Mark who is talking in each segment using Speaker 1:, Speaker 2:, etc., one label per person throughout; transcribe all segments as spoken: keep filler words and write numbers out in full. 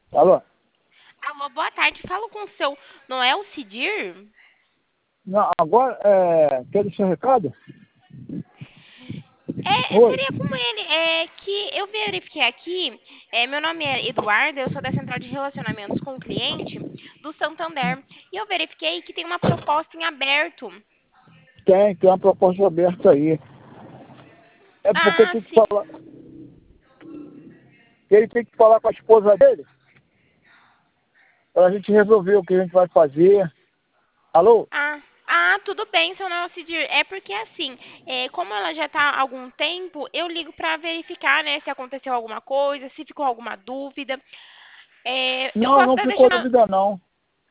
Speaker 1: Alô?
Speaker 2: Alô, boa tarde. Falo com o seu Noel Cidir?
Speaker 1: Não, agora, é, quer deixar um recado?
Speaker 2: É,
Speaker 1: Oi.
Speaker 2: seria com ele. É que eu verifiquei aqui, é, meu nome é Eduardo, eu sou da Central de Relacionamentos com o Cliente do Santander. E eu verifiquei que tem uma proposta em aberto.
Speaker 1: Tem, tem uma proposta aberta aí. É porque
Speaker 2: Ah,
Speaker 1: tem que
Speaker 2: sim.
Speaker 1: falar. Ele tem que falar com a esposa dele pra gente resolver o que a gente vai fazer. Alô?
Speaker 2: Ah, ah, tudo bem, seu Noel Cidir. É porque assim, é, como ela já está há algum tempo, eu ligo para verificar, né, se aconteceu alguma coisa, se ficou alguma dúvida. É, eu
Speaker 1: Não,
Speaker 2: posso
Speaker 1: não
Speaker 2: estar
Speaker 1: ficou
Speaker 2: deixando.
Speaker 1: dúvida não.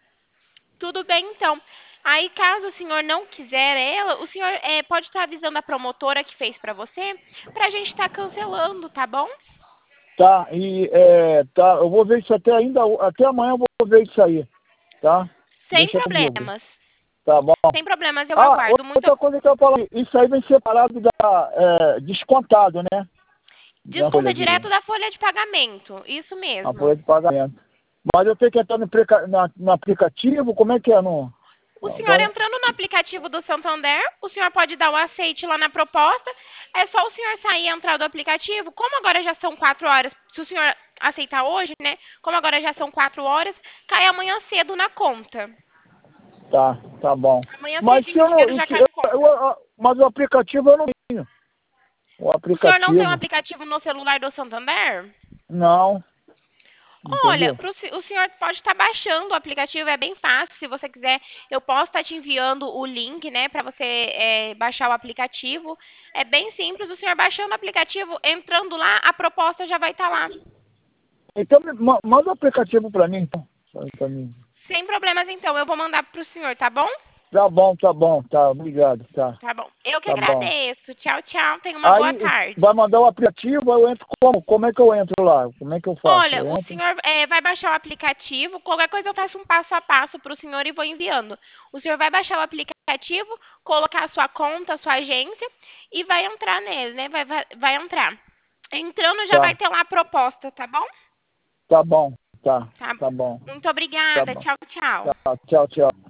Speaker 2: Tudo bem, então. Aí, caso o senhor não quiser ela, o senhor eh, pode estar avisando a promotora que fez para você, para a gente estar cancelando, tá bom?
Speaker 1: Tá, e é, tá, eu vou ver isso até ainda, até amanhã eu vou ver isso aí, tá?
Speaker 2: Sem
Speaker 1: Deixa comigo.
Speaker 2: problemas.
Speaker 1: Tá bom.
Speaker 2: Sem problemas, eu
Speaker 1: Ah,
Speaker 2: aguardo. Muito
Speaker 1: outra coisa que eu falo, isso aí vem separado da, é, descontado, né? Da folha
Speaker 2: desconta
Speaker 1: de,
Speaker 2: direto da folha de pagamento. Isso
Speaker 1: a folha
Speaker 2: mesmo.
Speaker 1: de pagamento. Mas eu tenho que entrar no, preca- na- no aplicativo, como é que é? No,
Speaker 2: O senhor
Speaker 1: agora,
Speaker 2: entrando no aplicativo do Santander, o senhor pode dar o aceite lá na proposta. É só o senhor sair e entrar do aplicativo. Como agora já são quatro horas, se o senhor aceitar hoje, né? Como agora já são quatro horas, cai amanhã cedo na conta.
Speaker 1: tá, tá bom.
Speaker 2: Amanhã
Speaker 1: Mas se
Speaker 2: cedinho o
Speaker 1: eu
Speaker 2: dinheiro
Speaker 1: não,
Speaker 2: já
Speaker 1: se
Speaker 2: cai na
Speaker 1: eu,
Speaker 2: conta.
Speaker 1: eu- mas o aplicativo eu não tenho. O
Speaker 2: O senhor não tem um
Speaker 1: aplicativo,
Speaker 2: aplicativo no celular do Santander?
Speaker 1: não,
Speaker 2: Olha,
Speaker 1: entendeu?
Speaker 2: pro se- o senhor pode estar baixando o aplicativo, é bem fácil. Se você quiser, eu posso estar te enviando o link, né, para você é, baixar o aplicativo. É bem simples, o senhor baixando o aplicativo, entrando lá, a proposta já vai estar lá.
Speaker 1: Então me ma- manda o aplicativo pra mim, então. Pra mim.
Speaker 2: Sem problemas, então, eu vou mandar pro senhor, tá bom?
Speaker 1: Tá bom, tá bom, tá, obrigado, tá,
Speaker 2: Tá bom. Eu que
Speaker 1: tá bom.
Speaker 2: agradeço. Tchau, tchau. Tenha uma boa
Speaker 1: Aí vai
Speaker 2: tarde.
Speaker 1: mandar o aplicativo, aí eu entro como? Como é que eu entro lá? Como é que eu faço?
Speaker 2: Olha,
Speaker 1: Eu
Speaker 2: o
Speaker 1: entro?
Speaker 2: senhor eh, vai baixar o aplicativo. Qualquer coisa eu faço um passo a passo para o senhor e vou enviando. O senhor vai baixar o aplicativo, colocar a sua conta, a sua agência e vai entrar nele, né? Vai, vai, vai entrar. Entrando já vai
Speaker 1: Tá,
Speaker 2: ter lá a proposta, tá bom?
Speaker 1: tá bom, tá,
Speaker 2: Tá.
Speaker 1: tá bom,
Speaker 2: Muito
Speaker 1: tá
Speaker 2: obrigada.
Speaker 1: bom.
Speaker 2: Tchau, tchau.
Speaker 1: Tá, tchau, tchau.